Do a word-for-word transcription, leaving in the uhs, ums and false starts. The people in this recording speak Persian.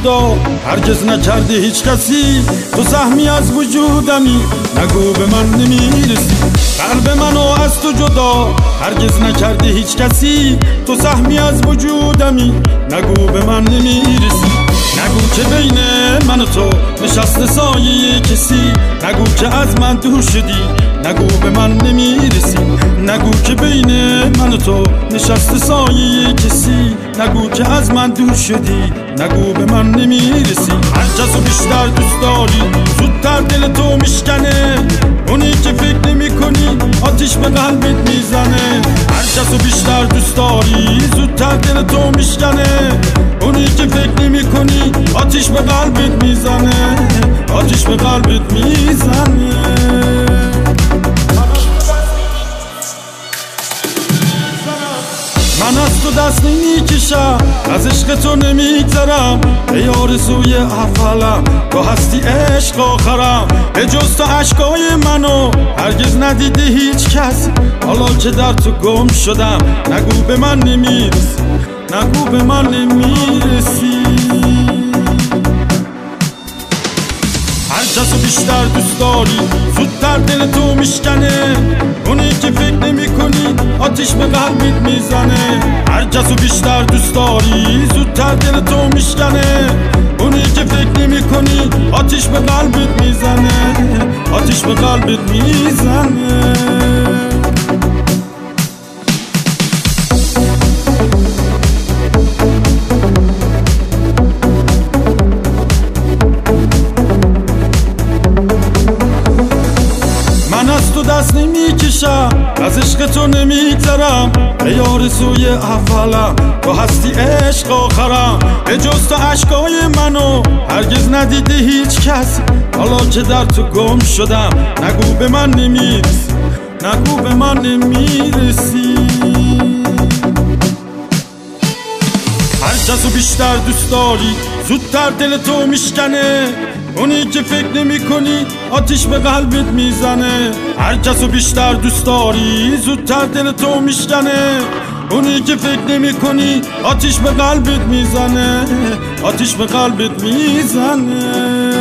جدا هرگز نکرده هیچ کسی، تو سهمی از وجودمی نگو به من نمیرسی. قلب منو از تو جدا هرگز نکرده هیچ کسی، تو سهمی از وجودمی نگو به من نمیرسی. نگو که بین من و تو نشسته سایه کسی، نگو که از من دور شدی نگو به من نمیرسی. نگو که بین من و تو نشسته سایه کسی، نگو که از من دور شدی نگو به من نمیرسی. هر کسو بیشتر دوست داری زودتر دل تو میشکنه، اونی که فکر نمی کنی آتیش به قلبت میزنه. هر کسو بیشتر دوست داری زودتر دل تو میشکنه، اونی که فکر نمی کنی آتیش به قلبت میزنه، آتیش به قلبت میزنه. من از تو دست نمیکشم، از عشق تو نمیگذرم، ای آرزوی اولم تو هستی عشق آخرم. به جز تو عشقای منو هرگز ندیده هیچ کس، حالا که در تو گم شدم نگو به من نمیرسی، نگو به من نمیرسی. هر کسو بیشتر دوست داری زودتر دل تو میشکنه، اونی که فکر نمی کنی آتیش به قلبت میزنه. هر کسو بیشتر دوست داری زودتر دل تو میشکنه، اونی که فکر نمی کنی آتیش به قلبت میزنه، آتیش به قلبت میزنه. من از تو دست نمیکشم، از عشق تو نمیگذرم، ای آرزوی اولم تو هستی عشق آخرم. به جز تو عشقای منو هرگز ندیده هیچ کس، حالا که در تو گم شدم نگو به من نمیرسی، نگو به من نمیرسی. هر کسو بیشتر دوست داری زودتر دل تو میشکنه، اونی که فکر نمی کنی آتیش به قلبت میزنه. هر کسو بیشتر دوست داری زودتر دل تو میشکنه، اونی که فکر نمی کنی آتیش به قلبت میزنه، آتیش به قلبت میزنه.